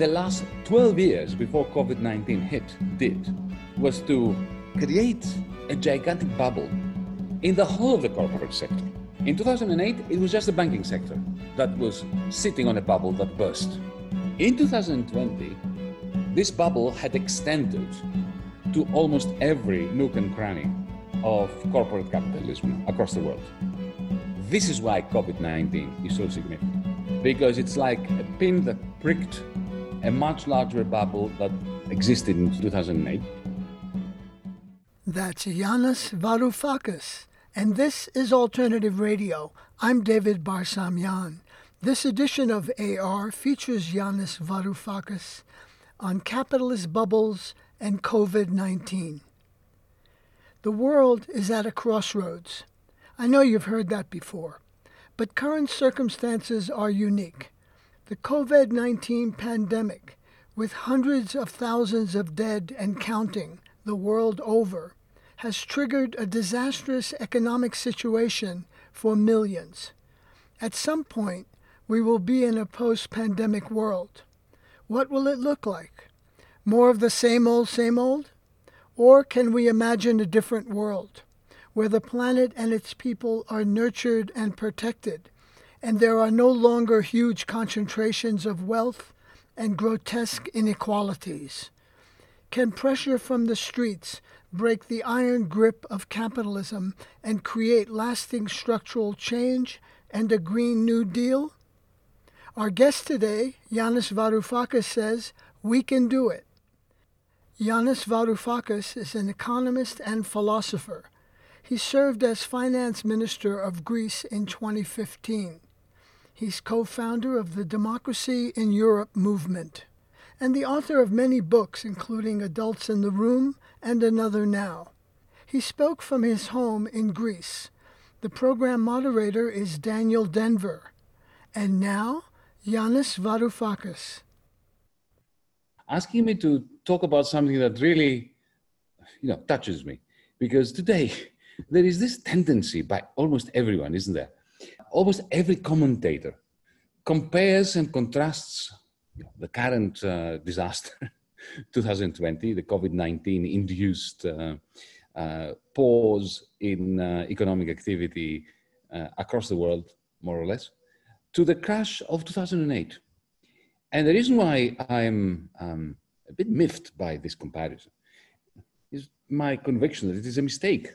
the last 12 years before COVID-19 hit did was to create a gigantic bubble in the whole of the corporate sector. In 2008, it was just the banking sector that was sitting on a bubble that burst. In 2020, this bubble had extended to almost every nook and cranny of corporate capitalism across the world. This is why COVID-19 is so significant, because it's like a pin that pricked a much larger bubble that existed in 2008. That's Yanis Varoufakis, and this is Alternative Radio. I'm David Barsamian. This edition of AR features Yanis Varoufakis on capitalist bubbles and COVID-19. The world is at a crossroads. I know you've heard that before, but current circumstances are unique. The COVID-19 pandemic, with hundreds of thousands of dead and counting the world over, has triggered a disastrous economic situation for millions. At some point, we will be in a post-pandemic world. What will it look like? More of the same old? Or can we imagine a different world, where the planet and its people are nurtured and protected, and there are no longer huge concentrations of wealth and grotesque inequalities? Can pressure from the streets break the iron grip of capitalism and create lasting structural change and a Green New Deal? Our guest today, Yanis Varoufakis, says we can do it. Yanis Varoufakis is an economist and philosopher. He served as finance minister of Greece in 2015. He's co-founder of the Democracy in Europe movement and the author of many books, including Adults in the Room and Another Now. He spoke from his home in Greece. The program moderator is Daniel Denver. And now, Yanis Varoufakis. Asking me to talk about something that really, touches me. Because today, there is this tendency by almost everyone, isn't there? Almost every commentator compares and contrasts the current disaster, 2020, the COVID-19 induced pause in economic activity across the world, more or less, to the crash of 2008. And the reason why I'm a bit miffed by this comparison is my conviction that it is a mistake.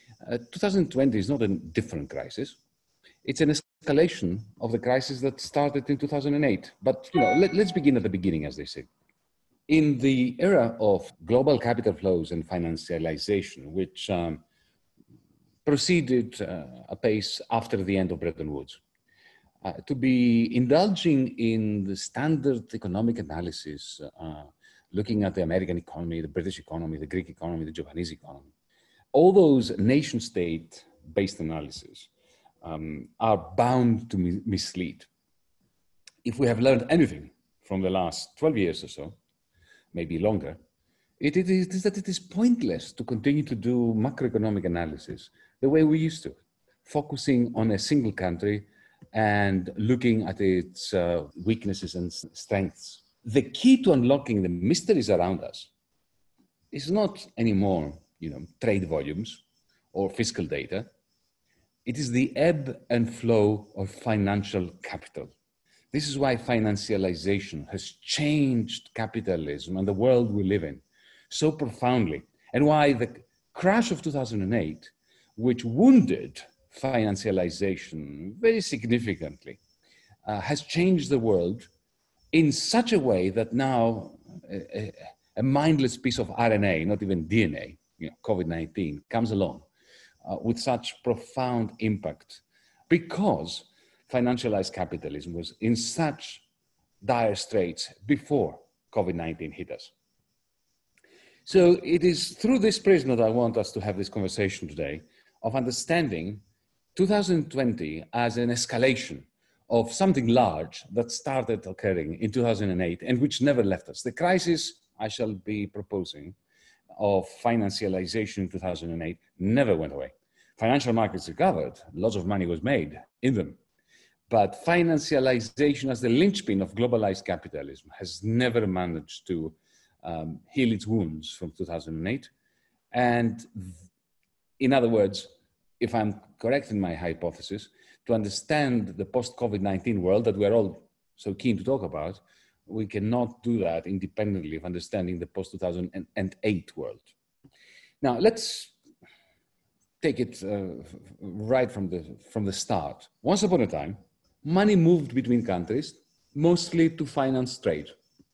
2020 is not a different crisis. It's an escalation of the crisis that started in 2008. But let's begin at the beginning, as they say. In the era of global capital flows and financialization, which proceeded apace after the end of Bretton Woods, to be indulging in the standard economic analysis, looking at the American economy, the British economy, the Greek economy, the Japanese economy, all those nation-state-based analyses are bound to mislead. If we have learned anything from the last 12 years or so, maybe longer, it is that it is pointless to continue to do macroeconomic analysis the way we used to, focusing on a single country and looking at its weaknesses and strengths. The key to unlocking the mysteries around us is not anymore, trade volumes or fiscal data. It is the ebb and flow of financial capital. This is why financialization has changed capitalism and the world we live in so profoundly, and why the crash of 2008, which wounded financialization very significantly, has changed the world in such a way that now a mindless piece of RNA, not even DNA, COVID-19, comes along with such profound impact because financialized capitalism was in such dire straits before COVID-19 hit us. So it is through this prism that I want us to have this conversation today of understanding 2020 as an escalation of something large that started occurring in 2008 and which never left us. The crisis I shall be proposing of financialization in 2008 never went away. Financial markets recovered, lots of money was made in them, But financialization as the linchpin of globalized capitalism has never managed to heal its wounds from 2008. And in other words, if I'm correct in my hypothesis, to understand the post-COVID-19 world that we're all so keen to talk about, we cannot do that independently of understanding the post-2008 world. Now, let's take it right from the start. Once upon a time, money moved between countries, mostly to finance trade.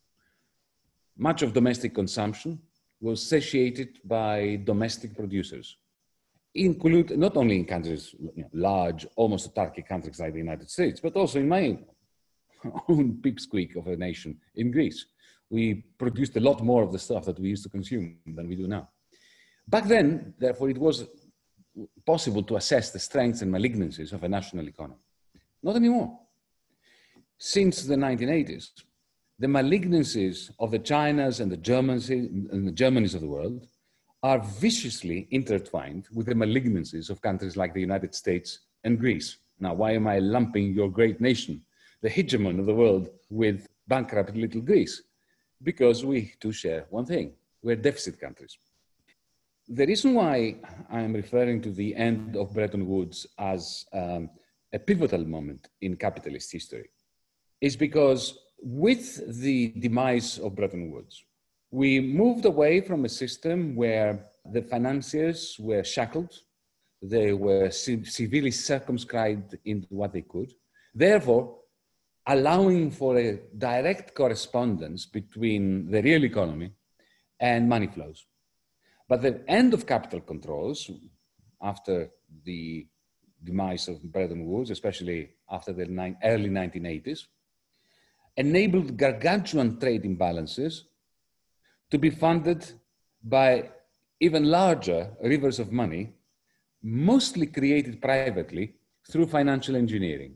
Much of domestic consumption was satiated by domestic producers, include not only in countries, large, almost autarkic countries like the United States, but also in my own pipsqueak of a nation in Greece. We produced a lot more of the stuff that we used to consume than we do now. Back then, therefore, it was possible to assess the strengths and malignancies of a national economy. Not anymore. Since the 1980s, the malignancies of the Chinas and the Germanys of the world are viciously intertwined with the malignancies of countries like the United States and Greece. Now, why am I lumping your great nation, the hegemon of the world, with bankrupt little Greece? Because we too share one thing: we're deficit countries. The reason why I'm referring to the end of Bretton Woods as a pivotal moment in capitalist history is because with the demise of Bretton Woods, we moved away from a system where the financiers were shackled, they were severely circumscribed into what they could, therefore allowing for a direct correspondence between the real economy and money flows. But the end of capital controls, after the demise of Bretton Woods, especially after the early 1980s, enabled gargantuan trade imbalances to be funded by even larger rivers of money, mostly created privately through financial engineering.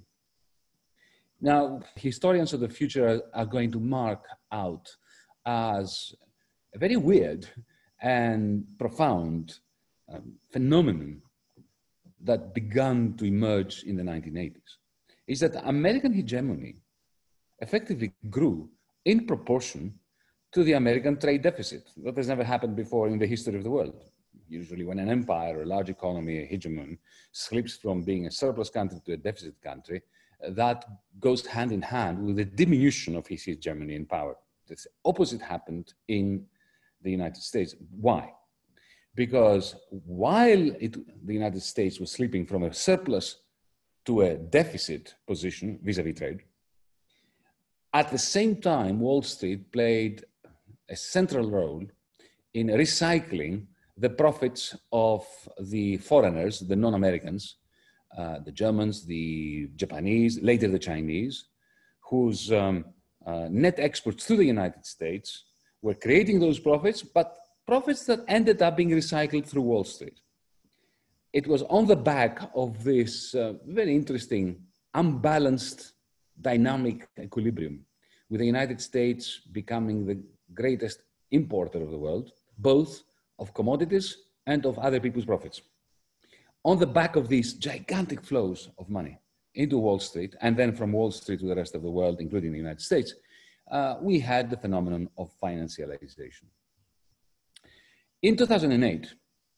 Now, historians of the future are going to mark out as a very weird and profound phenomenon that began to emerge in the 1980s, is that American hegemony effectively grew in proportion to the American trade deficit. That has never happened before in the history of the world. Usually when an empire, a large economy, a hegemon, slips from being a surplus country to a deficit country, that goes hand in hand with the diminution of his hegemony in power. The opposite happened in the United States. Why? Because while the United States was slipping from a surplus to a deficit position vis-a-vis trade, at the same time, Wall Street played a central role in recycling the profits of the foreigners, the non-Americans, the Germans, the Japanese, later the Chinese, whose net exports to the United States were creating those profits, but profits that ended up being recycled through Wall Street. It was on the back of this very interesting, unbalanced, dynamic equilibrium, with the United States becoming the greatest importer of the world, both of commodities and of other people's profits. On the back of these gigantic flows of money into Wall Street, and then from Wall Street to the rest of the world, including the United States, we had the phenomenon of financialization. In 2008,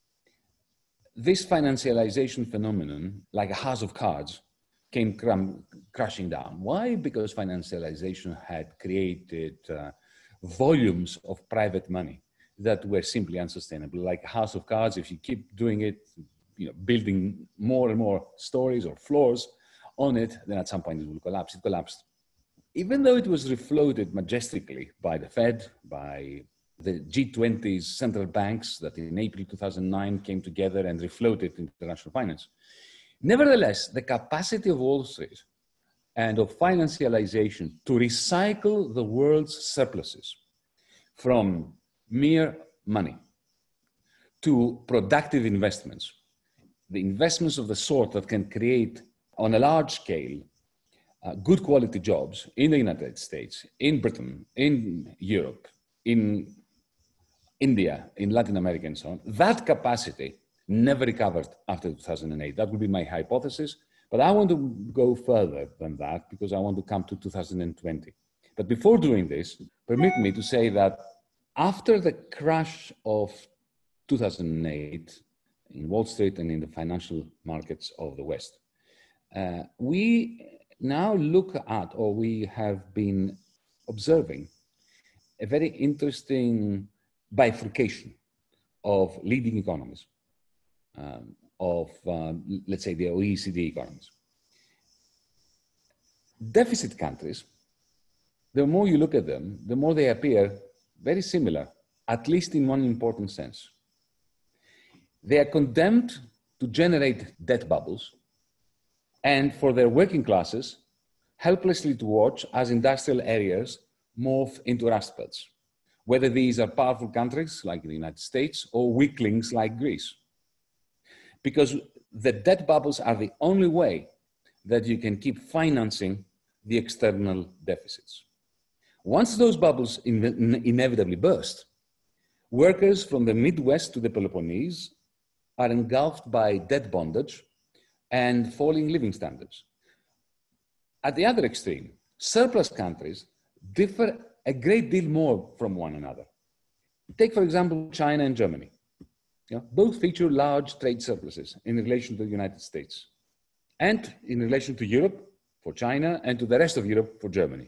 this financialization phenomenon, like a house of cards, came crashing down. Why? Because financialization had created volumes of private money that were simply unsustainable. Like a house of cards, if you keep doing it, building more and more stories or floors on it, then at some point it will collapse. It collapsed. Even though it was refloated majestically by the Fed, by the G20's central banks that in April 2009 came together and refloated international finance, nevertheless, the capacity of Wall Street and of financialization to recycle the world's surpluses from mere money to productive investments, the investments of the sort that can create on a large scale good quality jobs in the United States, in Britain, in Europe, in India, in Latin America, and so on, that capacity never recovered after 2008. That would be my hypothesis. But I want to go further than that because I want to come to 2020. But before doing this, permit me to say that after the crash of 2008 in Wall Street and in the financial markets of the West, we now look at, or we have been observing, a very interesting bifurcation of leading economies, let's say, the OECD economies. Deficit countries, the more you look at them, the more they appear very similar, at least in one important sense. They are condemned to generate debt bubbles and for their working classes helplessly to watch as industrial areas morph into rust belts, whether these are powerful countries like the United States or weaklings like Greece. Because the debt bubbles are the only way that you can keep financing the external deficits. Once those bubbles inevitably burst, workers from the Midwest to the Peloponnese are engulfed by debt bondage and falling living standards. At the other extreme, surplus countries differ a great deal more from one another. Take, for example, China and Germany. Both feature large trade surpluses in relation to the United States and in relation to Europe for China and to the rest of Europe for Germany.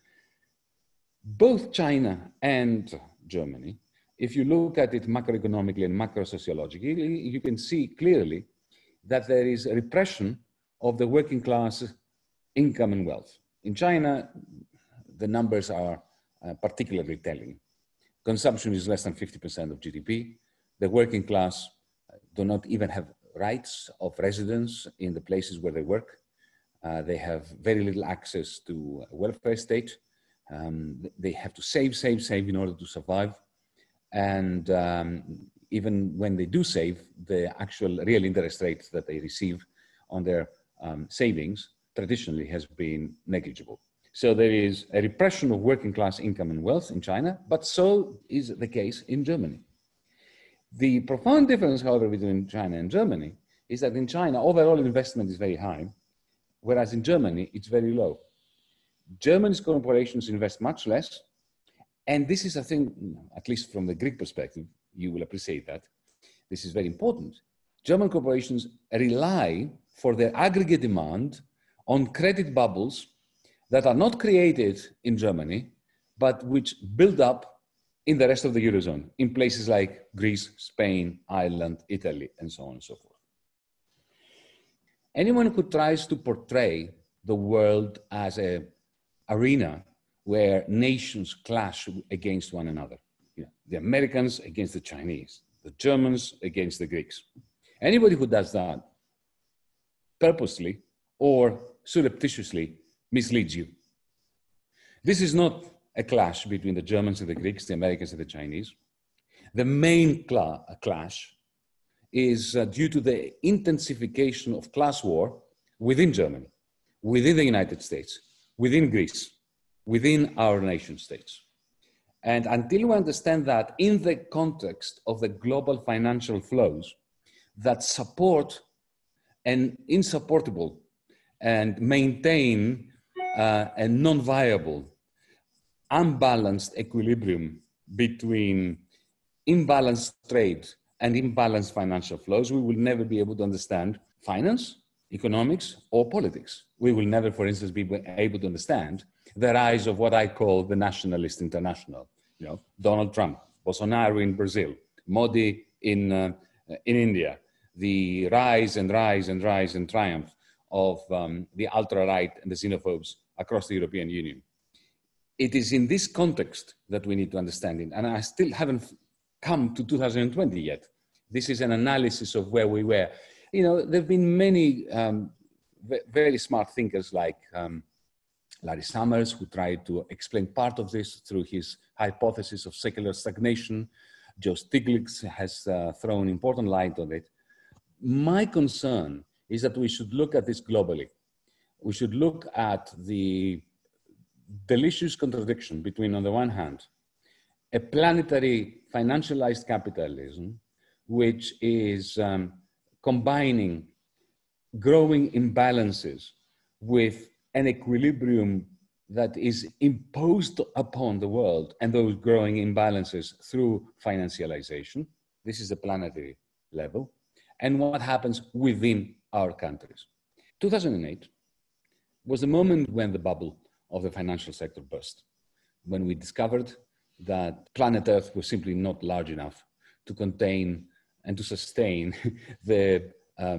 Both China and Germany, if you look at it macroeconomically and macro-sociologically, you can see clearly that there is a repression of the working class income and wealth. In China, the numbers are particularly telling. Consumption is less than 50% of GDP. The working class do not even have rights of residence in the places where they work. They have very little access to a welfare state. They have to save in order to survive. And even when they do save, the actual real interest rate that they receive on their savings traditionally has been negligible. So there is a repression of working class income and wealth in China, but so is the case in Germany. The profound difference, however, between China and Germany is that in China, overall investment is very high, whereas in Germany, it's very low. Germany's corporations invest much less, and this is a thing, at least from the Greek perspective, you will appreciate that. This is very important. German corporations rely for their aggregate demand on credit bubbles that are not created in Germany, but which build up in the rest of the Eurozone, in places like Greece, Spain, Ireland, Italy, and so on and so forth. Anyone who tries to portray the world as an arena where nations clash against one another, the Americans against the Chinese, the Germans against the Greeks. Anybody who does that purposely or surreptitiously misleads you. This is not a clash between the Germans and the Greeks, the Americans and the Chinese. The main clash is due to the intensification of class war within Germany, within the United States, within Greece, within our nation states. And until we understand that in the context of the global financial flows that support an insupportable and maintain a non-viable, unbalanced equilibrium between imbalanced trade and imbalanced financial flows, we will never be able to understand finance, economics, or politics. We will never, for instance, be able to understand the rise of what I call the nationalist international. Donald Trump, Bolsonaro in Brazil, Modi in India, the rise and triumph of the ultra-right and the xenophobes across the European Union. It is in this context that we need to understand it. And I still haven't come to 2020 yet. This is an analysis of where we were. There have been many very smart thinkers like Larry Summers, who tried to explain part of this through his hypothesis of secular stagnation. Joe Stiglitz has thrown important light on it. My concern is that we should look at this globally. We should look at the delicious contradiction between, on the one hand, a planetary financialized capitalism, which is combining growing imbalances with an equilibrium that is imposed upon the world, and those growing imbalances through financialization. This is the planetary level, and what happens within our countries. 2008 was the moment when the bubble of the financial sector burst, when we discovered that planet Earth was simply not large enough to contain and to sustain the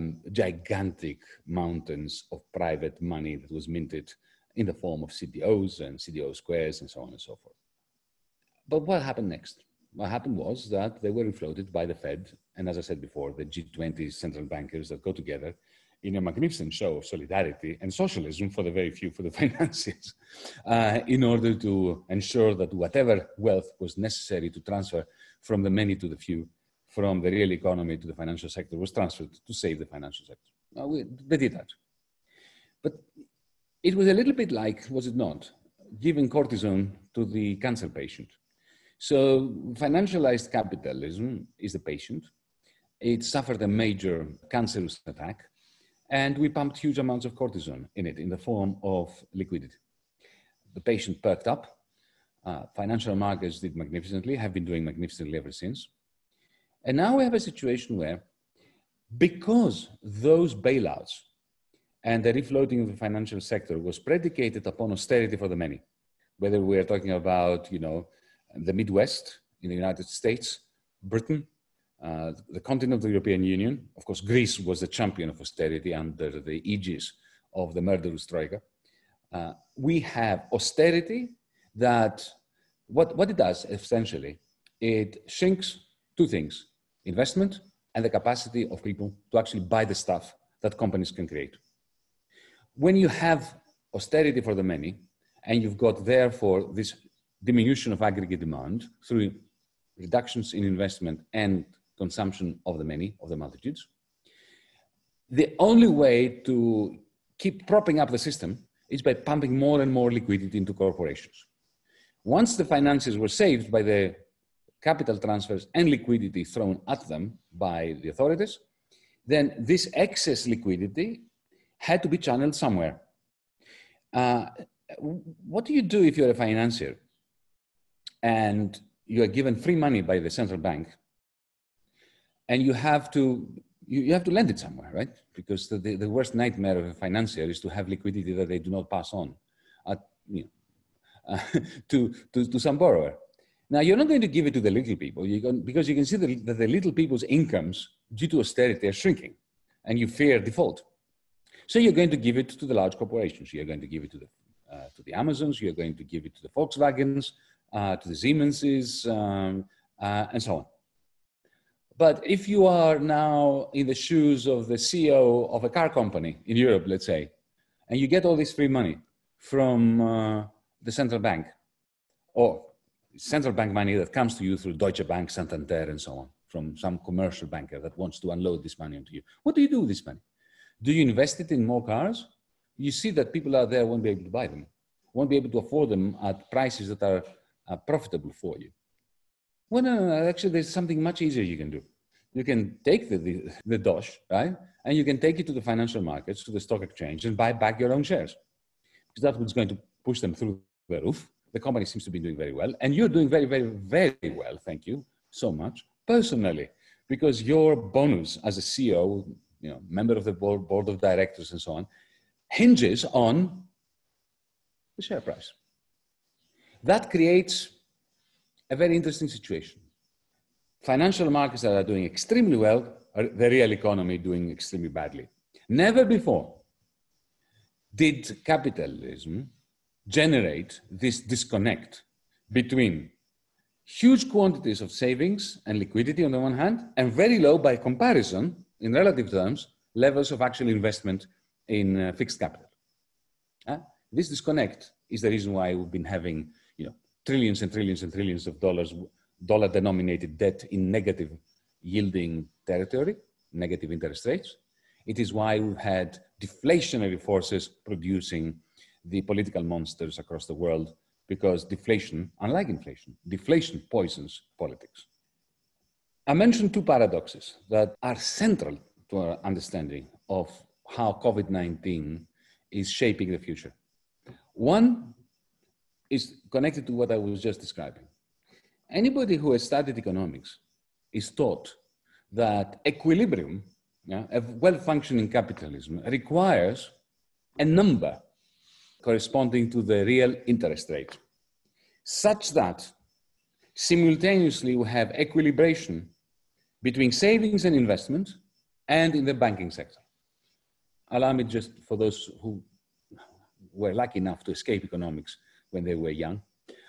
gigantic mountains of private money that was minted in the form of CDOs and CDO squares and so on and so forth. But what happened next? What happened was that they were inflated by the Fed, and as I said before, the G20 central bankers that go together in a magnificent show of solidarity and socialism for the very few, for the financiers, in order to ensure that whatever wealth was necessary to transfer from the many to the few, from the real economy to the financial sector, was transferred to save the financial sector. They did that. But it was a little bit like, was it not, giving cortisone to the cancer patient. So financialized capitalism is the patient. It suffered a major cancerous attack, and we pumped huge amounts of cortisone in it in the form of liquidity. The patient perked up. Financial markets did magnificently, have been doing magnificently ever since. And now we have a situation where, because those bailouts and the refloating of the financial sector was predicated upon austerity for the many, whether we are talking about, the Midwest in the United States, Britain, the continent of the European Union. Of course, Greece was the champion of austerity under the aegis of the murderous Troika. We have austerity that, what it does essentially, it shrinks two things: investment and the capacity of people to actually buy the stuff that companies can create. When you have austerity for the many, and you've got therefore this diminution of aggregate demand through reductions in investment and consumption of the many, of the multitudes, the only way to keep propping up the system is by pumping more and more liquidity into corporations. Once the finances were saved by the capital transfers and liquidity thrown at them by the authorities, then this excess liquidity had to be channeled somewhere. What do you do if you're a financier and you are given free money by the central bank, and you have to lend it somewhere, right? Because the worst nightmare of a financier is to have liquidity that they do not pass on to some borrower. Now, you're not going to give it to the little people because you can see that the little people's incomes due to austerity are shrinking, and you fear default. So you're going to give it to the large corporations. You're going to give it to the Amazons. You're going to give it to the Volkswagens, to the Siemenses, and so on. But if you are now in the shoes of the CEO of a car company in Europe, let's say, and you get all this free money from the central bank, or central bank money that comes to you through Deutsche Bank, Santander, and so on, from some commercial banker that wants to unload this money onto you, what do you do with this money? Do you invest it in more cars? You see that people out there won't be able to buy them, won't be able to afford them at prices that are profitable for you. Well, no, actually, there's something much easier you can do. You can take the dosh, right? And you can take it to the financial markets, to the stock exchange, and buy back your own shares. Because that's what's going to push them through the roof. The company seems to be doing very well. And you're doing very, very, very well, thank you so much, personally. Because your bonus as a CEO, member of the board of directors and so on, hinges on the share price. That creates a very interesting situation. Financial markets that are doing extremely well are the real economy doing extremely badly. Never before did capitalism generate this disconnect between huge quantities of savings and liquidity on the one hand, and very low by comparison, in relative terms, levels of actual investment in fixed capital. This disconnect is the reason why we've been having trillions and trillions and trillions of dollar-denominated debt in negative yielding territory, negative interest rates. It is why we've had deflationary forces producing the political monsters across the world, because deflation, unlike inflation, deflation poisons politics. I mentioned two paradoxes that are central to our understanding of how COVID-19 is shaping the future. One is connected to what I was just describing. Anybody who has studied economics is taught that equilibrium, a well-functioning capitalism, requires a number corresponding to the real interest rate, such that simultaneously we have equilibration between savings and investment and in the banking sector. Allow me, just for those who were lucky enough to escape economics when they were young,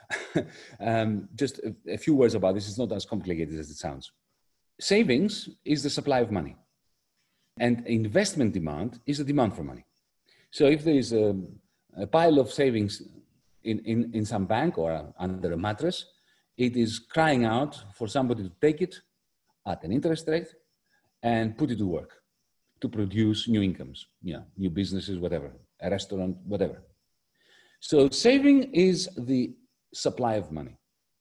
just a few words about this. It's not as complicated as it sounds. Savings is the supply of money, and investment demand is the demand for money. So if there is a pile of savings in some bank or under a mattress, it is crying out for somebody to take it at an interest rate and put it to work to produce new incomes, new businesses, whatever, a restaurant, whatever. So saving is the supply of money.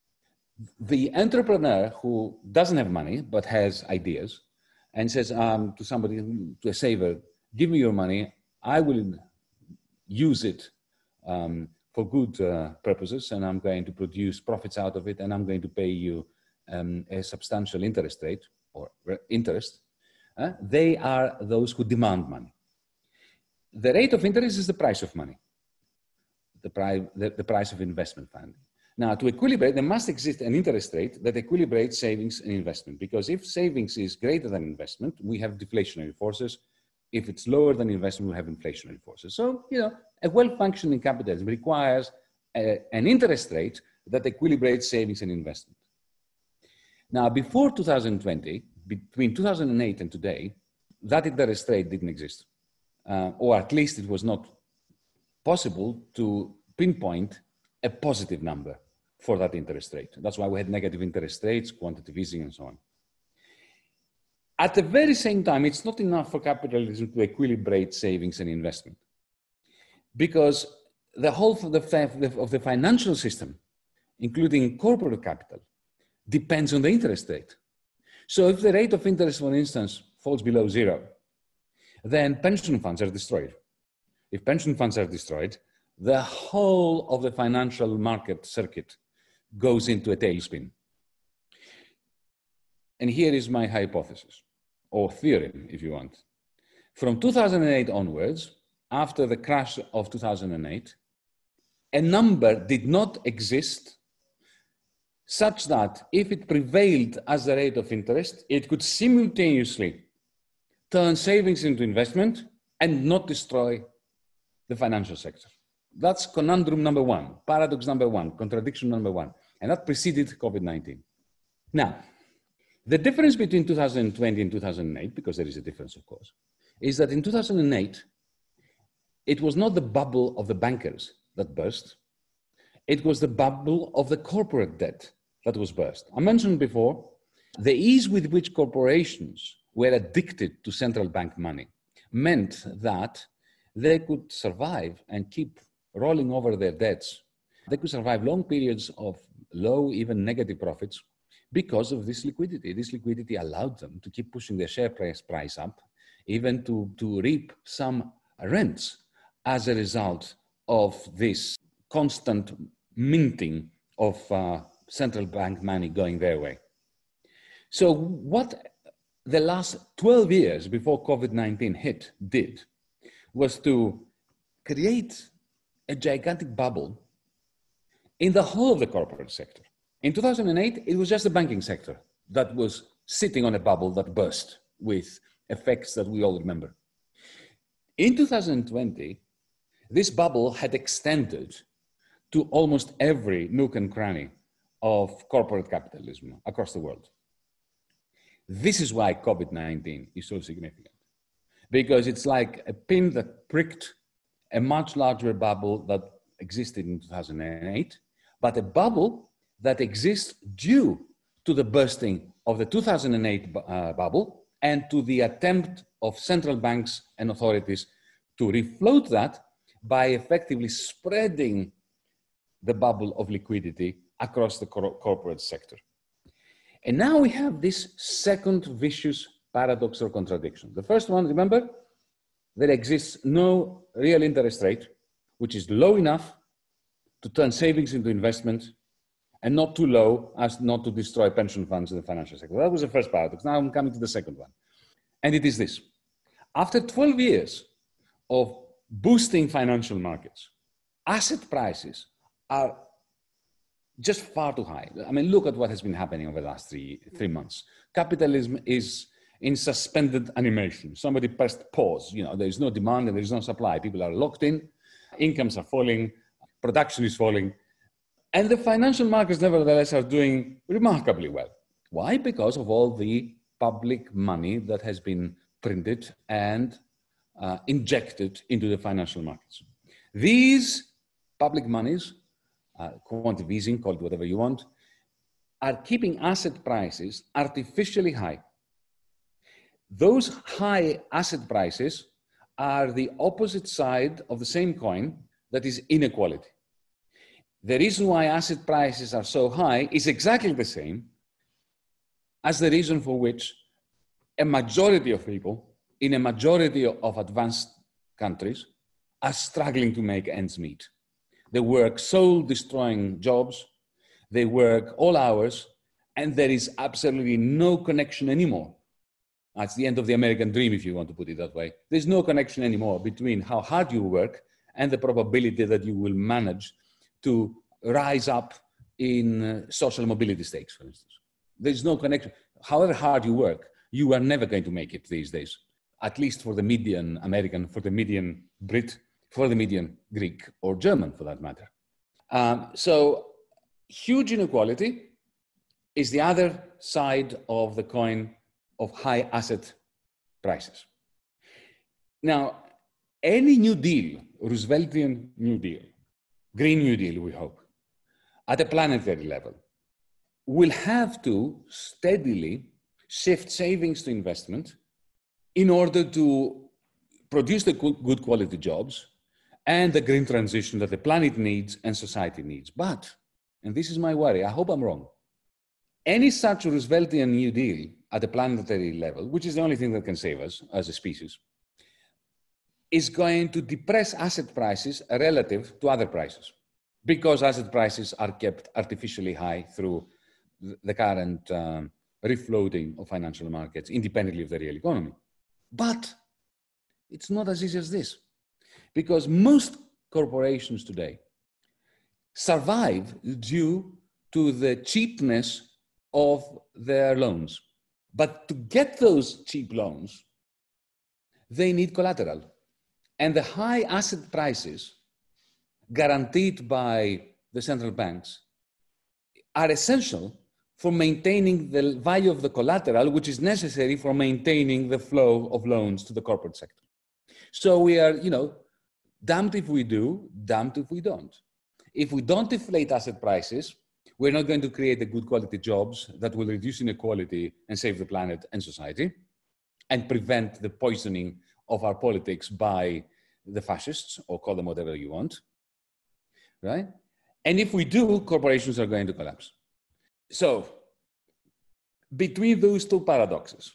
The entrepreneur who doesn't have money but has ideas and says to somebody, to a saver, give me your money, I will use it for good purposes, and I'm going to produce profits out of it, and I'm going to pay you a substantial interest rate or interest. They are those who demand money. The rate of interest is the price of money, the price of investment funding. Now, to equilibrate, there must exist an interest rate that equilibrates savings and investment, because if savings is greater than investment, we have deflationary forces. If it's lower than investment, we have inflationary forces. So, a well-functioning capitalism requires an interest rate that equilibrates savings and investment. Now, before 2020, between 2008 and today, that interest rate didn't exist, or at least it was not possible to pinpoint a positive number for that interest rate. That's why we had negative interest rates, quantitative easing, and so on. At the very same time, it's not enough for capitalism to equilibrate savings and investment, because the whole of the financial system, including corporate capital, depends on the interest rate. So if the rate of interest, for instance, falls below zero, then pension funds are destroyed. If pension funds are destroyed, the whole of the financial market circuit goes into a tailspin. And here is my hypothesis, or theorem, if you want. From 2008 onwards, after the crash of 2008, a number did not exist such that if it prevailed as the rate of interest, it could simultaneously turn savings into investment and not destroy the financial sector. That's conundrum number one, paradox number one, contradiction number one. And that preceded COVID-19. Now, the difference between 2020 and 2008, because there is a difference, of course, is that in 2008, it was not the bubble of the bankers that burst. It was the bubble of the corporate debt that was burst. I mentioned before, the ease with which corporations were addicted to central bank money meant that they could survive and keep rolling over their debts. They could survive long periods of low, even negative profits because of this liquidity. This liquidity allowed them to keep pushing their share price up, even to reap some rents as a result of this constant minting of central bank money going their way. So what the last 12 years before COVID-19 hit did was to create a gigantic bubble in the whole of the corporate sector. In 2008, it was just the banking sector that was sitting on a bubble that burst with effects that we all remember. In 2020, this bubble had extended to almost every nook and cranny of corporate capitalism across the world. This is why COVID-19 is so significant, because it's like a pin that pricked a much larger bubble that existed in 2008, but a bubble that exists due to the bursting of the 2008 bubble and to the attempt of central banks and authorities to refloat that by effectively spreading the bubble of liquidity across the corporate sector. And now we have this second vicious paradox or contradiction. The first one, remember, there exists no real interest rate, which is low enough to turn savings into investment and not too low as not to destroy pension funds in the financial sector. That was the first paradox. Now I'm coming to the second one. And it is this. After 12 years of boosting financial markets, asset prices are just far too high. I mean, look at what has been happening over the last three months. Capitalism is in suspended animation. Somebody pressed pause. You know, there is no demand and there is no supply. People are locked in, incomes are falling, production is falling. And the financial markets, nevertheless, are doing remarkably well. Why? Because of all the public money that has been printed and injected into the financial markets. These public monies, quantitative easing, call it whatever you want, are keeping asset prices artificially high. Those high asset prices are the opposite side of the same coin, that is inequality. The reason why asset prices are so high is exactly the same as the reason for which a majority of people in a majority of advanced countries are struggling to make ends meet. They work soul-destroying jobs, they work all hours, and there is absolutely no connection anymore. That's the end of the American dream, if you want to put it that way. There's no connection anymore between how hard you work and the probability that you will manage to rise up in social mobility stakes, for instance. There's no connection. However hard you work, you are never going to make it these days, at least for the median American, for the median Brit, for the median Greek or German, for that matter. So huge inequality is the other side of the coin of high asset prices. Now, any New Deal, Rooseveltian New Deal, Green New Deal, we hope, at a planetary level, will have to steadily shift savings to investment in order to produce the good quality jobs and the green transition that the planet needs and society needs. But, and this is my worry, I hope I'm wrong, any such Rooseveltian New Deal at a planetary level, which is the only thing that can save us as a species, is going to depress asset prices relative to other prices, because asset prices are kept artificially high through the current refloating of financial markets independently of the real economy. But it's not as easy as this, because most corporations today survive due to the cheapness of their loans. But to get those cheap loans, they need collateral. And the high asset prices guaranteed by the central banks are essential for maintaining the value of the collateral, which is necessary for maintaining the flow of loans to the corporate sector. So we are, damned if we do, damned if we don't. If we don't deflate asset prices, we're not going to create the good quality jobs that will reduce inequality and save the planet and society and prevent the poisoning of our politics by the fascists, or call them whatever you want, right? And if we do, corporations are going to collapse. So between those two paradoxes,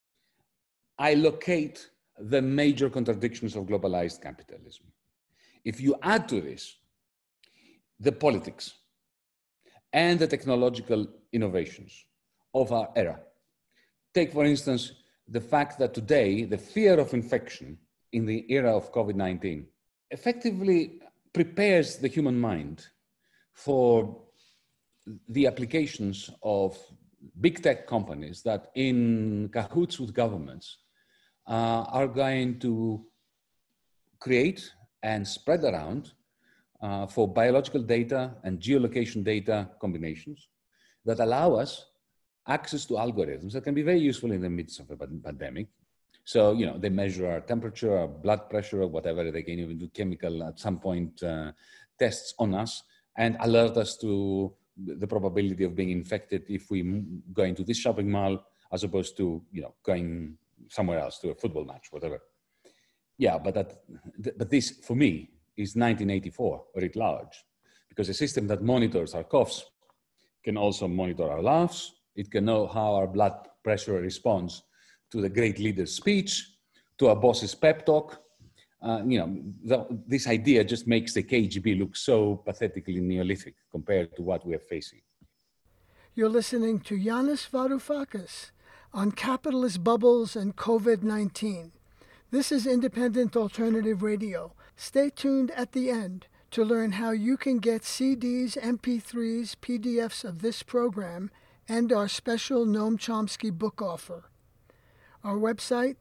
I locate the major contradictions of globalized capitalism. If you add to this the politics and the technological innovations of our era, take, for instance, the fact that today the fear of infection in the era of COVID-19 effectively prepares the human mind for the applications of big tech companies that, in cahoots with governments, are going to create and spread around for biological data and geolocation data combinations that allow us access to algorithms that can be very useful in the midst of a pandemic. So, they measure our temperature, our blood pressure, or whatever. They can even do chemical, at some point, tests on us and alert us to the probability of being infected if we go into this shopping mall, as opposed to, going somewhere else to a football match, whatever. Yeah, but this, for me, is 1984 writ large, because a system that monitors our coughs can also monitor our laughs. It can know how our blood pressure responds to the great leader's speech, to our boss's pep talk, This idea just makes the KGB look so pathetically Neolithic compared to what we are facing. You're listening to Yanis Varoufakis on capitalist bubbles and COVID-19. This is Independent Alternative Radio. Stay tuned at the end to learn how you can get CDs, MP3s, PDFs of this program and our special Noam Chomsky book offer. Our website,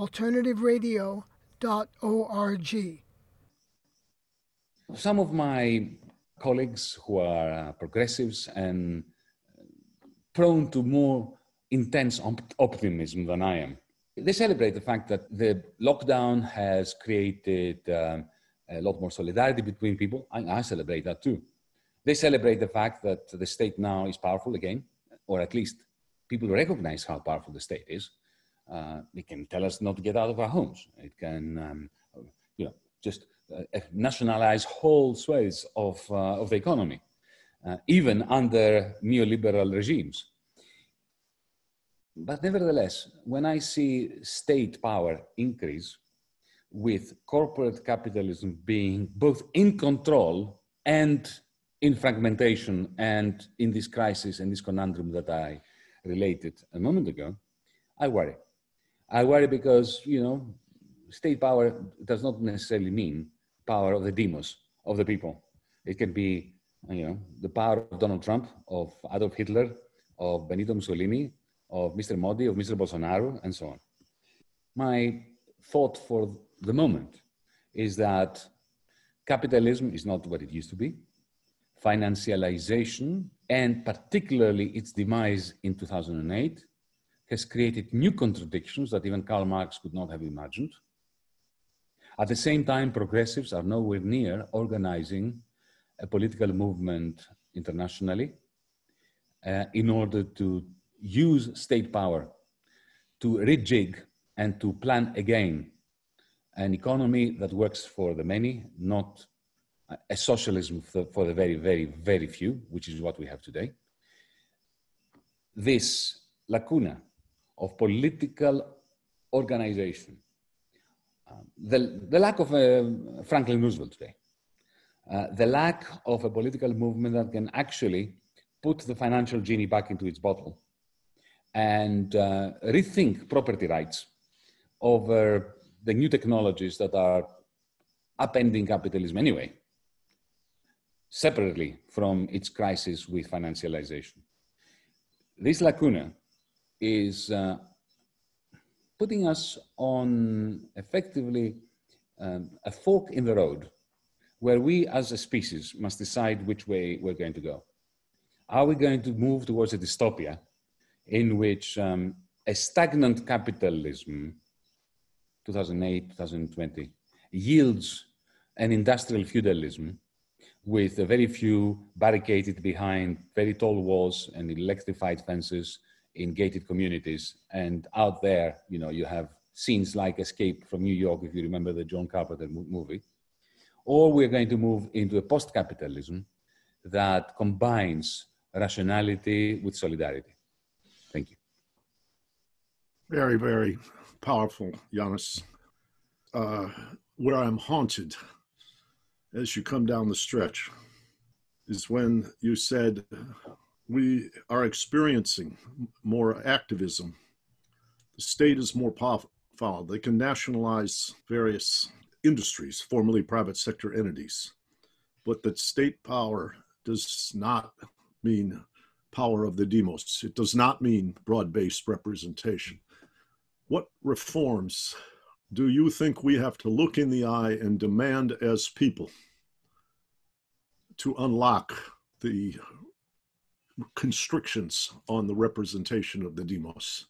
alternativeradio.org. Some of my colleagues who are progressives and prone to more intense optimism than I am, they celebrate the fact that the lockdown has created a lot more solidarity between people. I celebrate that too. They celebrate the fact that the state now is powerful again, or at least people recognize how powerful the state is. It can tell us not to get out of our homes. It can, just nationalize whole swathes of the economy, even under neoliberal regimes. But nevertheless, when I see state power increase with corporate capitalism being both in control and in fragmentation and in this crisis and this conundrum that I related a moment ago, I worry. I worry because, state power does not necessarily mean power of the demos, of the people. It can be, the power of Donald Trump, of Adolf Hitler, of Benito Mussolini, of Mr. Modi, of Mr. Bolsonaro, and so on. My thought for the moment is that capitalism is not what it used to be. Financialization, and particularly its demise in 2008, has created new contradictions that even Karl Marx could not have imagined. At the same time, progressives are nowhere near organizing a political movement internationally in order to use state power to rejig and to plan again an economy that works for the many, not a socialism for the very, very, very few, which is what we have today. This lacuna of political organization, the lack of Franklin Roosevelt today, the lack of a political movement that can actually put the financial genie back into its bottle and rethink property rights over the new technologies that are upending capitalism anyway, separately from its crisis with financialization. This lacuna is putting us on effectively a fork in the road where we as a species must decide which way we're going to go. Are we going to move towards a dystopia in which a stagnant capitalism, 2008, 2020, yields an industrial feudalism with very few barricaded behind very tall walls and electrified fences in gated communities, and out there, you have scenes like Escape from New York, if you remember the John Carpenter movie, or we're going to move into a post-capitalism that combines rationality with solidarity. Thank you. Very, very powerful, Yanis. Where I'm haunted as you come down the stretch is when you said we are experiencing more activism. The state is more powerful. They can nationalize various industries, formerly private sector entities, but that state power does not mean power of the demos. It does not mean broad-based representation. What reforms do you think we have to look in the eye and demand as people to unlock the constrictions on the representation of the demos?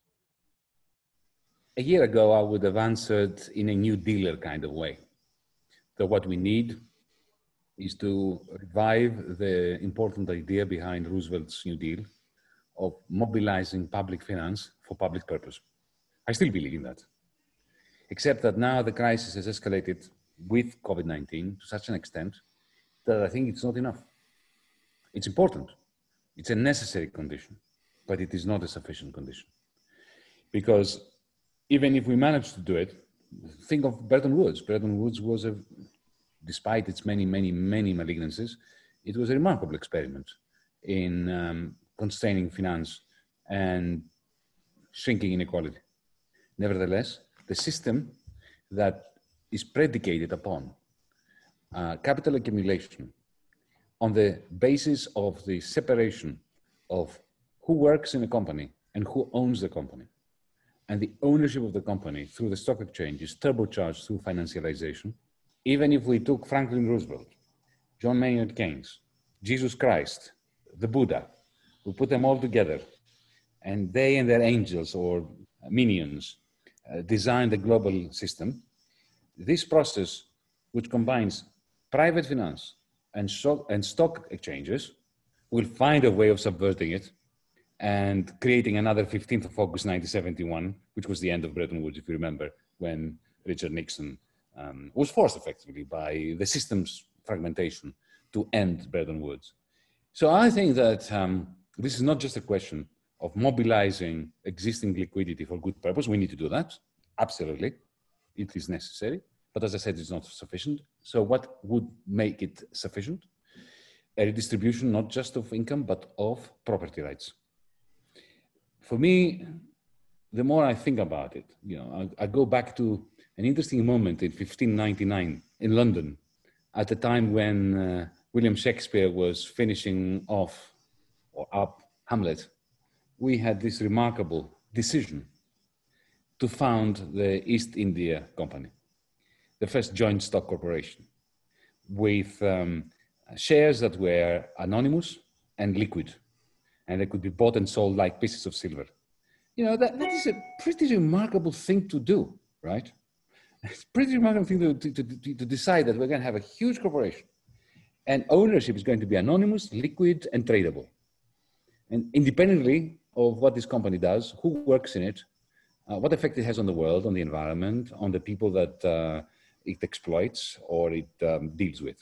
A year ago, I would have answered in a New Dealer kind of way, that what we need is to revive the important idea behind Roosevelt's New Deal of mobilizing public finance for public purpose. I still believe in that, except that now the crisis has escalated with COVID-19 to such an extent that I think it's not enough. It's important. It's a necessary condition, but it is not a sufficient condition. Because even if we manage to do it, think of Bretton Woods. Bretton Woods was, despite its many malignancies, it was a remarkable experiment in constraining finance and shrinking inequality. Nevertheless, the system that is predicated upon capital accumulation on the basis of the separation of who works in a company and who owns the company, and the ownership of the company through the stock exchange is turbocharged through financialization. Even if we took Franklin Roosevelt, John Maynard Keynes, Jesus Christ, the Buddha, we put them all together, and they and their angels or minions designed the global system. This process, which combines private finance and stock exchanges, will find a way of subverting it and creating another 15th of August 1971, which was the end of Bretton Woods, if you remember, when Richard Nixon was forced effectively by the system's fragmentation to end Bretton Woods. So I think that this is not just a question of mobilizing existing liquidity for good purpose. We need to do that, absolutely. It is necessary, but as I said, it's not sufficient. So what would make it sufficient? A redistribution not just of income, but of property rights. For me, the more I think about it, I go back to an interesting moment in 1599 in London, at the time when William Shakespeare was finishing off or up Hamlet. We had this remarkable decision to found the East India Company, the first joint stock corporation, with shares that were anonymous and liquid, and they could be bought and sold like pieces of silver. That is a pretty remarkable thing to do, right? It's a pretty remarkable thing to decide that we're going to have a huge corporation, and ownership is going to be anonymous, liquid, and tradable. And independently of what this company does, who works in it, what effect it has on the world, on the environment, on the people that it exploits or it deals with.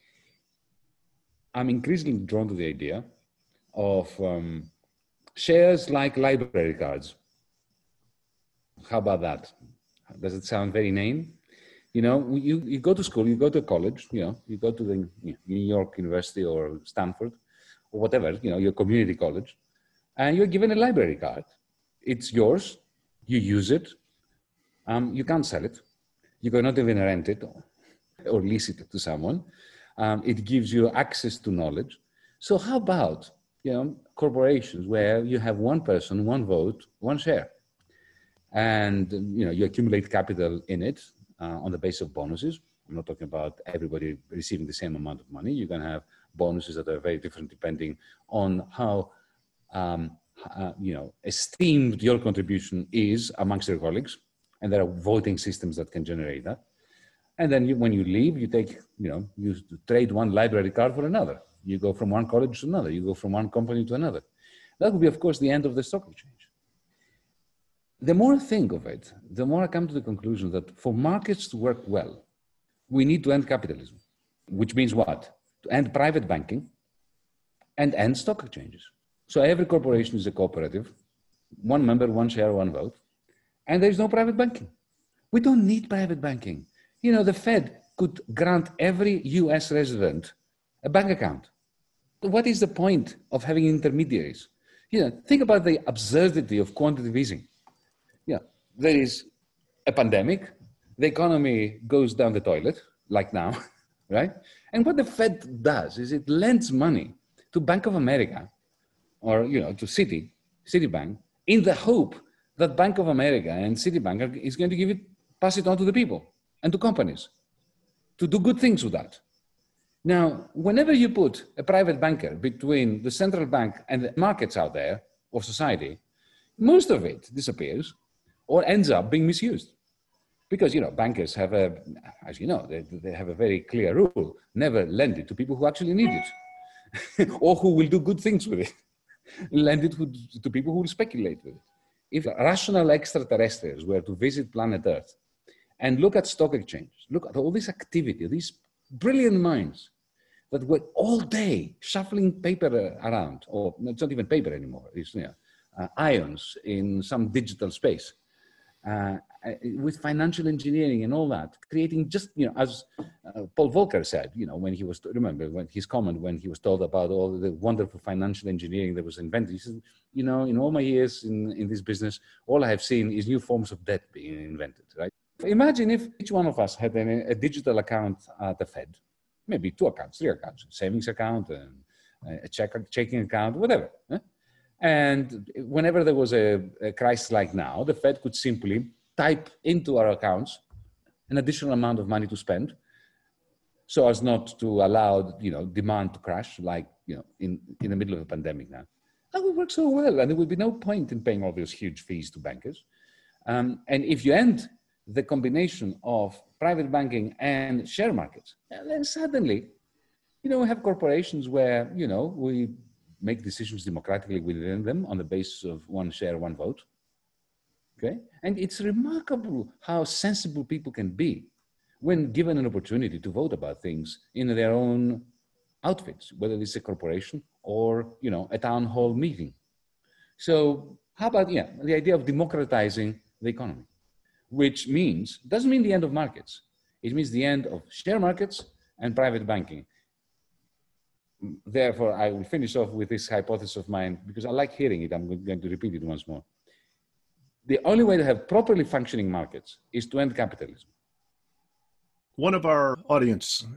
I'm increasingly drawn to the idea of shares like library cards. How about that? Does it sound very inane? You go to school, you go to college, you go to the New York University or Stanford or whatever, your community college, and you're given a library card. It's yours, you use it, you can't sell it, you cannot even rent it or lease it to someone. It gives you access to knowledge. So how about, corporations where you have one person, one vote, one share, and you accumulate capital in it on the basis of bonuses. I'm not talking about everybody receiving the same amount of money. You're going to have bonuses that are very different depending on how esteemed your contribution is amongst your colleagues, and there are voting systems that can generate that. And then when you leave, you take, you trade one library card for another. You go from one college to another. You go from one company to another. That would be, of course, the end of the stock exchange. The more I think of it, the more I come to the conclusion that for markets to work well, we need to end capitalism, which means what? To end private banking and end stock exchanges. So every corporation is a cooperative, one member, one share, one vote, and there's no private banking. We don't need private banking. The Fed could grant every US resident a bank account. What is the point of having intermediaries? Think about the absurdity of quantitative easing. There is a pandemic, the economy goes down the toilet, like now, right? And what the Fed does is it lends money to Bank of America or, to Citibank, in the hope that Bank of America and Citibank is going to pass it on to the people and to companies to do good things with that. Now, whenever you put a private banker between the central bank and the markets out there of society, most of it disappears or ends up being misused. Because, bankers have they have a very clear rule: never lend it to people who actually need it or who will do good things with it. Lend it to people who will speculate with it. If rational extraterrestrials were to visit planet Earth and look at stock exchanges, look at all this activity, these brilliant minds that were all day shuffling paper around, or it's not even paper anymore, it's ions in some digital space, with financial engineering and all that, creating just, as Paul Volcker said, when he was, remember when his comment, when he was told about all the wonderful financial engineering that was invented, he said, in all my years in this business, all I have seen is new forms of debt being invented, right? Imagine if each one of us had a digital account at the Fed, maybe 2 accounts, 3 accounts, savings account, and a checking account, whatever. And whenever there was a crisis like now, the Fed could simply type into our accounts an additional amount of money to spend, so as not to allow demand to crash, like in the middle of a pandemic now. That would work so well, and there would be no point in paying all those huge fees to bankers. And if you end the combination of private banking and share markets, then suddenly, we have corporations where we make decisions democratically within them on the basis of one share, one vote. Okay, and it's remarkable how sensible people can be when given an opportunity to vote about things in their own outfits, whether it's a corporation or a town hall meeting. So how about the idea of democratizing the economy, which doesn't mean the end of markets. It means the end of share markets and private banking. Therefore, I will finish off with this hypothesis of mine because I like hearing it. I'm going to repeat it once more. The only way to have properly functioning markets is to end capitalism. One of our audience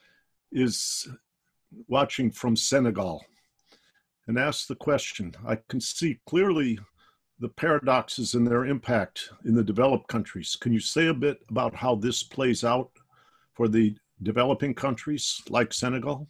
is watching from Senegal and asks the question, I can see clearly the paradoxes and their impact in the developed countries. Can you say a bit about how this plays out for the developing countries like Senegal?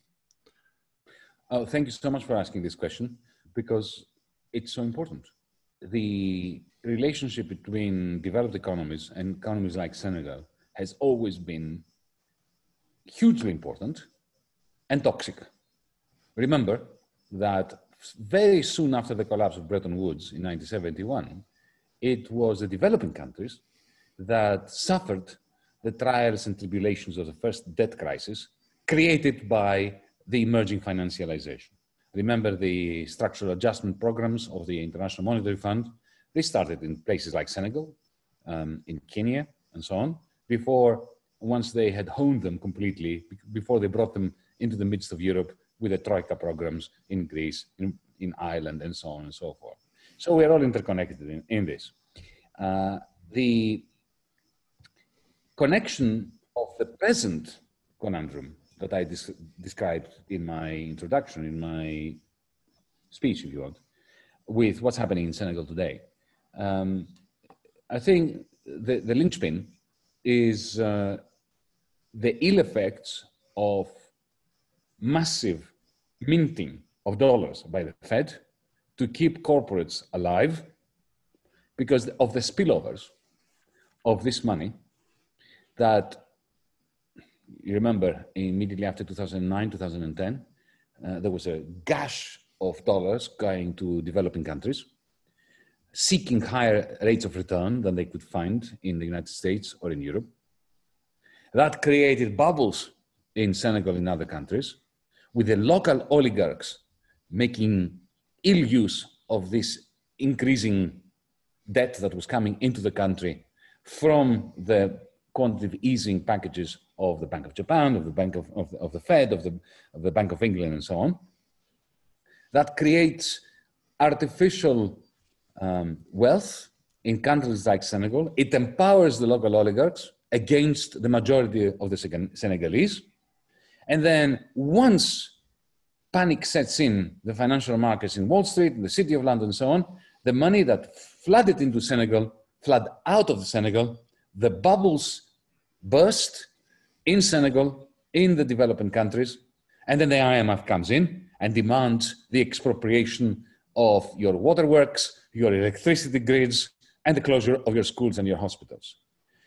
Oh, thank you so much for asking this question, because it's so important. The relationship between developed economies and economies like Senegal has always been hugely important and toxic. Remember that very soon after the collapse of Bretton Woods in 1971, it was the developing countries that suffered the trials and tribulations of the first debt crisis created by the emerging financialization. Remember the structural adjustment programs of the International Monetary Fund? They started in places like Senegal, in Kenya, and so on, once they had honed them completely, before they brought them into the midst of Europe with the Troika programs in Greece, in Ireland, and so on and so forth. So we're all interconnected in this. The connection of the present conundrum that I described in my introduction, in my speech, if you want, with what's happening in Senegal today. I think the linchpin is the ill effects of massive minting of dollars by the Fed to keep corporates alive, because of the spillovers of this money that, you remember, immediately after 2009, 2010, there was a gush of dollars going to developing countries, seeking higher rates of return than they could find in the United States or in Europe. That created bubbles in Senegal and other countries, with the local oligarchs making ill use of this increasing debt that was coming into the country from the quantitative easing packages of the Bank of Japan, of the Bank of the Fed, of the Bank of England, and so on. That creates artificial wealth in countries like Senegal. It empowers the local oligarchs against the majority of the Senegalese. And then once panic sets in the financial markets in Wall Street, in the City of London, and so on, the money that flooded into Senegal flood out of Senegal, the bubbles burst in Senegal, in the developing countries, and then the IMF comes in and demands the expropriation of your waterworks, your electricity grids, and the closure of your schools and your hospitals.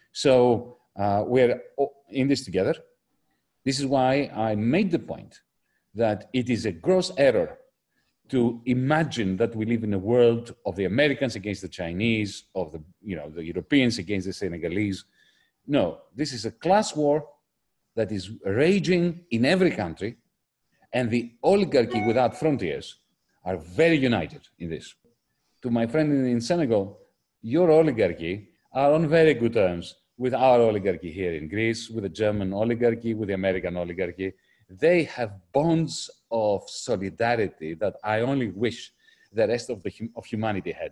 So we're in this together. This is why I made the point that it is a gross error to imagine that we live in a world of the Americans against the Chinese, of the Europeans against the Senegalese. No, this is a class war that is raging in every country, and the oligarchy without frontiers are very united in this. To my friend in Senegal, your oligarchy are on very good terms with our oligarchy here in Greece, with the German oligarchy, with the American oligarchy. They have bonds of solidarity that I only wish the rest of humanity had.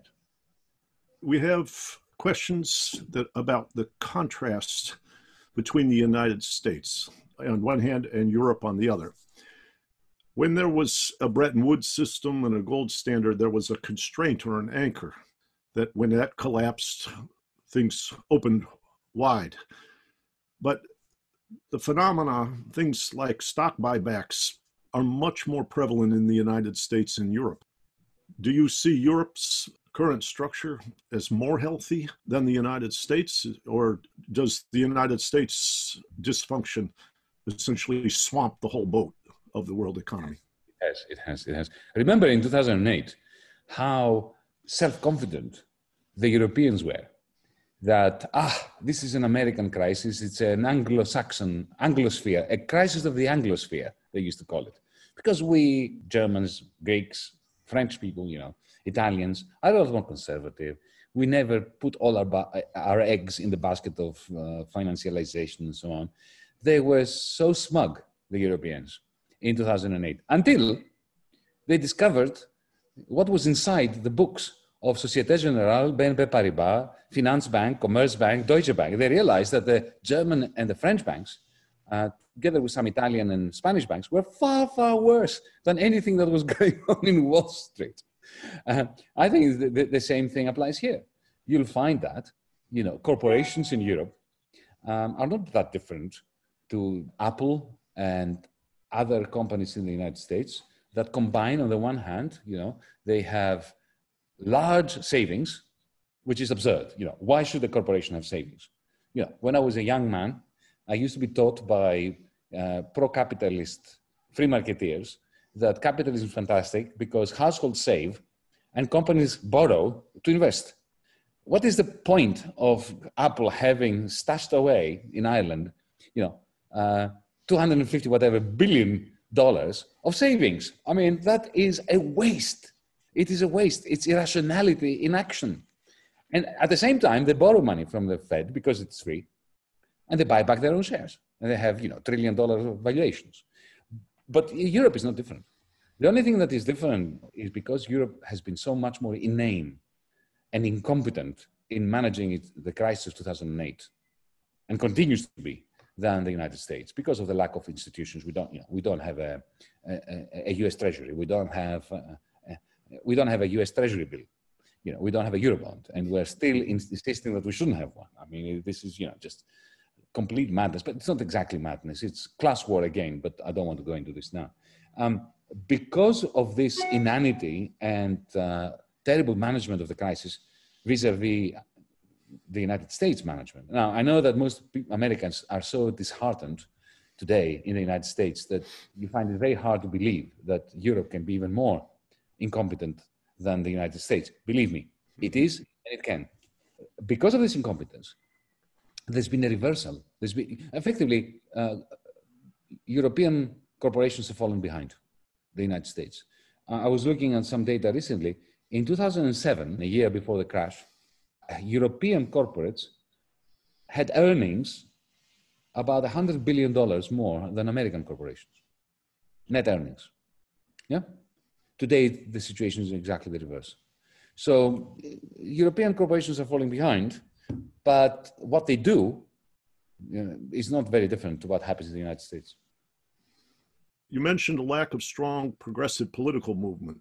We have questions about the contrast between the United States on one hand and Europe on the other. When there was a Bretton Woods system and a gold standard, there was a constraint or an anchor that when that collapsed, things opened wide. But the phenomena, things like stock buybacks, are much more prevalent in the United States and Europe. Do you see Europe's current structure as more healthy than the United States, or does the United States dysfunction essentially swamp the whole boat of the world economy? It has. Remember in 2008 how self-confident the Europeans were that, this is an American crisis, it's an Anglo-Saxon, Anglosphere, a crisis of the Anglosphere, they used to call it. Because we, Germans, Greeks, French people, Italians, are a lot more conservative. We never put all our eggs in the basket of financialization and so on. They were so smug, the Europeans, in 2008, until they discovered what was inside the books of Société Générale, BNP Paribas, Finanzbank, Commerzbank, Deutsche Bank. They realized that the German and the French banks, together with some Italian and Spanish banks, were far, far worse than anything that was going on in Wall Street. I think the same thing applies here. You'll find that, corporations in Europe are not that different to Apple and other companies in the United States that combine, on the one hand, they have large savings, which is absurd. Why should a corporation have savings? When I was a young man, I used to be taught by pro-capitalist free marketeers that capitalism is fantastic because households save and companies borrow to invest. What is the point of Apple having stashed away in Ireland, 250 whatever billion dollars of savings? I mean, that is a waste. It is a waste. It's irrationality in action. And at the same time, they borrow money from the Fed because it's free, and they buy back their own shares. And they have, $1 trillion valuations. But Europe is not different. The only thing that is different is because Europe has been so much more inane and incompetent in managing the crisis of 2008, and continues to be, than the United States because of the lack of institutions. We don't have a U.S. Treasury. We don't have a U.S. Treasury bill. We don't have a Eurobond, and we're still insisting that we shouldn't have one. I mean, this is just complete madness. But it's not exactly madness. It's class war again. But I don't want to go into this now. Because of this inanity and terrible management of the crisis vis-a-vis the United States management. Now, I know that most Americans are so disheartened today in the United States that you find it very hard to believe that Europe can be even more incompetent than the United States. Believe me, it is and it can. Because of this incompetence, there's been a reversal. There's been, effectively, European corporations have fallen behind the United States. I was looking at some data recently. In 2007, a year before the crash, European corporates had earnings about $100 billion more than American corporations, net earnings. Yeah. Today, the situation is exactly the reverse. So European corporations are falling behind, but what they do is not very different to what happens in the United States. You mentioned a lack of strong progressive political movement.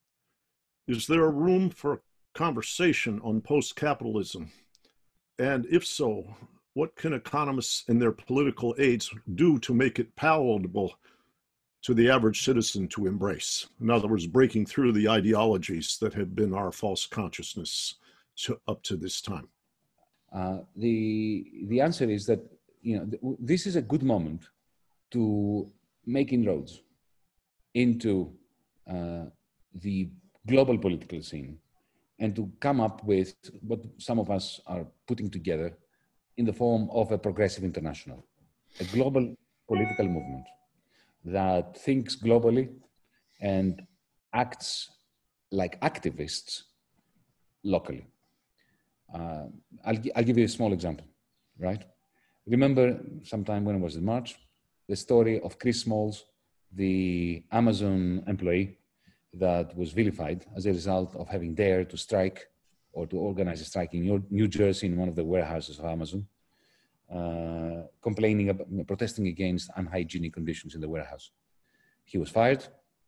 Is there a room for conversation on post-capitalism? And if so, what can economists and their political aides do to make it palatable to the average citizen to embrace? In other words, breaking through the ideologies that have been our false consciousness up to this time. The answer is that this is a good moment to make inroads into the global political scene and to come up with what some of us are putting together in the form of a progressive international, a global political movement that thinks globally and acts like activists locally. I'll give you a small example, right? Remember sometime when it was in March, the story of Chris Smalls, the Amazon employee that was vilified as a result of having dared to strike or to organize a strike in New Jersey in one of the warehouses of Amazon, complaining about, protesting against unhygienic conditions in the warehouse. He was fired,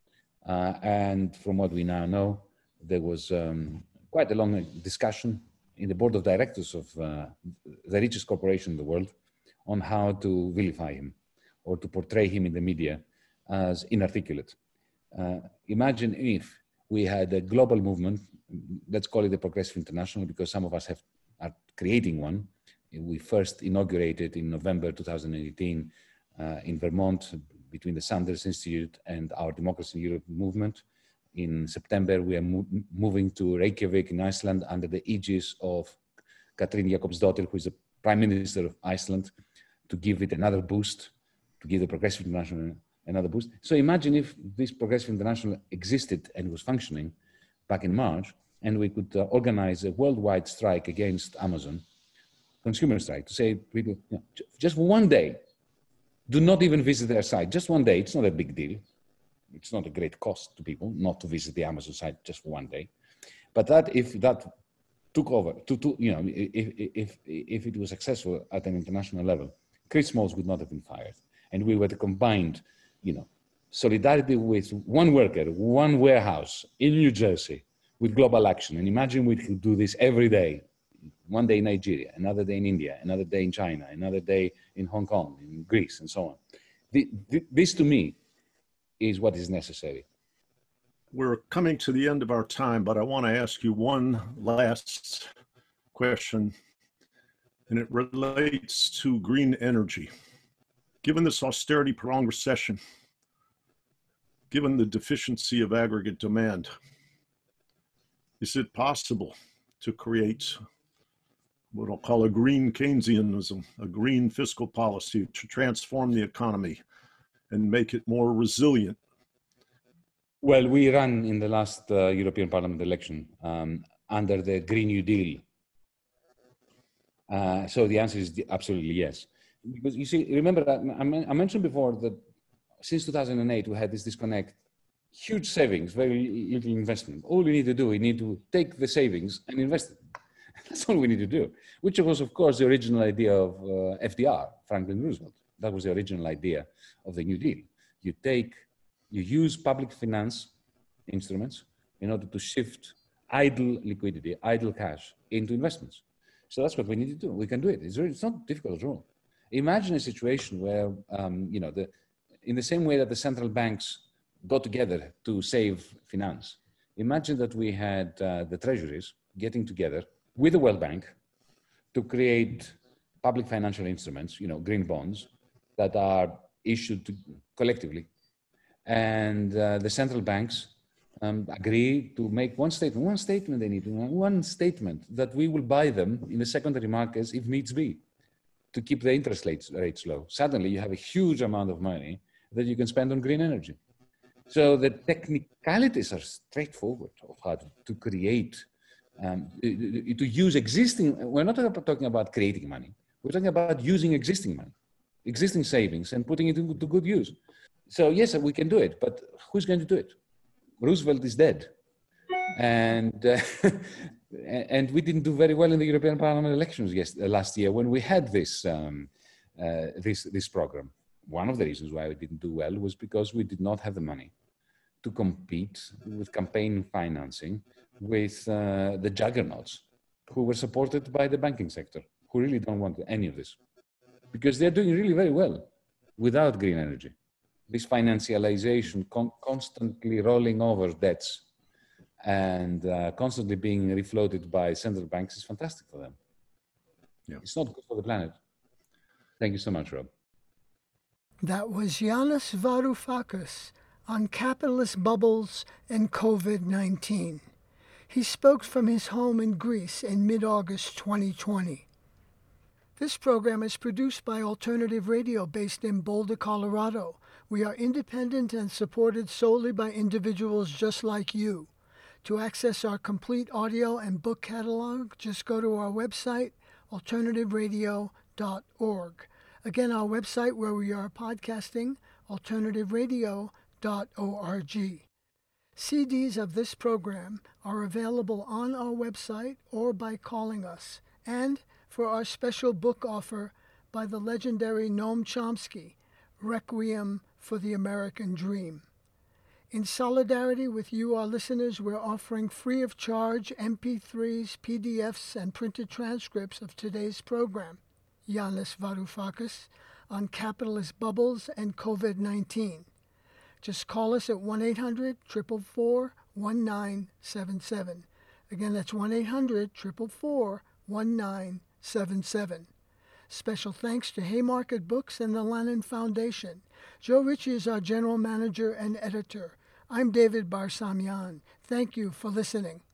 and from what we now know, there was quite a long discussion in the board of directors of the richest corporation in the world on how to vilify him or to portray him in the media as inarticulate. Imagine if we had a global movement, let's call it the Progressive International, because some of us are creating one. We first inaugurated in November 2018 in Vermont between the Sanders Institute and our Democracy in Europe movement. In September, we are moving to Reykjavik in Iceland under the aegis of Katrín Jakobsdóttir, who is the Prime Minister of Iceland, to give it another boost, to give the Progressive International another boost. So imagine if this Progressive International existed and was functioning back in March, and we could organize a worldwide strike against Amazon, consumer strike, to say people, just one day, do not even visit their site. Just one day, it's not a big deal. It's not a great cost to people not to visit the Amazon site just for one day. But that if that took over, if it was successful at an international level, Chris Smalls would not have been fired. And we were combined, solidarity with one worker, one warehouse in New Jersey with global action. And imagine we could do this every day. One day in Nigeria, another day in India, another day in China, another day in Hong Kong, in Greece, and so on. This to me is what is necessary. We're coming to the end of our time, but I want to ask you one last question, and it relates to green energy. Given this austerity prolonged recession, given the deficiency of aggregate demand, is it possible to create what I'll call a green Keynesianism, a green fiscal policy to transform the economy and make it more resilient? Well, we ran in the last European Parliament election under the Green New Deal. So the answer is absolutely yes. Because you see, remember, I mentioned before that since 2008, we had this disconnect, huge savings, very little investment. All we need to do, we need to take the savings and invest it. That's all we need to do, which was, of course, the original idea of FDR, Franklin Roosevelt. That was the original idea of the New Deal. You use public finance instruments in order to shift idle liquidity, idle cash into investments. So that's what we need to do. We can do it. It's not difficult at all. Imagine a situation where, in the same way that the central banks got together to save finance, imagine that we had the treasuries getting together with the World Bank to create public financial instruments, green bonds that are issued collectively. And the central banks agree to make one statement they need, one statement that we will buy them in the secondary markets if needs be to keep the interest rates low. Suddenly you have a huge amount of money that you can spend on green energy. So the technicalities are straightforward of how to create, to use existing, we're not talking about creating money. We're talking about using existing money, existing savings and putting it to good use. So yes, we can do it, but who's going to do it? Roosevelt is dead. And and we didn't do very well in the European Parliament elections last year when we had this program. One of the reasons why we didn't do well was because we did not have the money to compete with campaign financing with the juggernauts who were supported by the banking sector, who really don't want any of this because they're doing really very well without green energy. This financialization, constantly rolling over debts and constantly being refloated by central banks is fantastic for them. Yeah. It's not good for the planet. Thank you so much, Rob. That was Yanis Varoufakis on capitalist bubbles and COVID-19. He spoke from his home in Greece in mid-August 2020. This program is produced by Alternative Radio based in Boulder, Colorado. We are independent and supported solely by individuals just like you. To access our complete audio and book catalog, just go to our website, alternativeradio.org. Again, our website where we are podcasting, alternativeradio.org. CDs of this program are available on our website or by calling us, and for our special book offer by the legendary Noam Chomsky, Requiem for the American Dream. In solidarity with you, our listeners, we're offering free of charge MP3s, PDFs, and printed transcripts of today's program, Yanis Varoufakis, on capitalist bubbles and COVID-19. Just call us at 1-800-444-1977. Again, that's 1-800-444-1977. Special thanks to Haymarket Books and the Lannan Foundation. Joe Ritchie is our general manager and editor. I'm David Barsamian. Thank you for listening.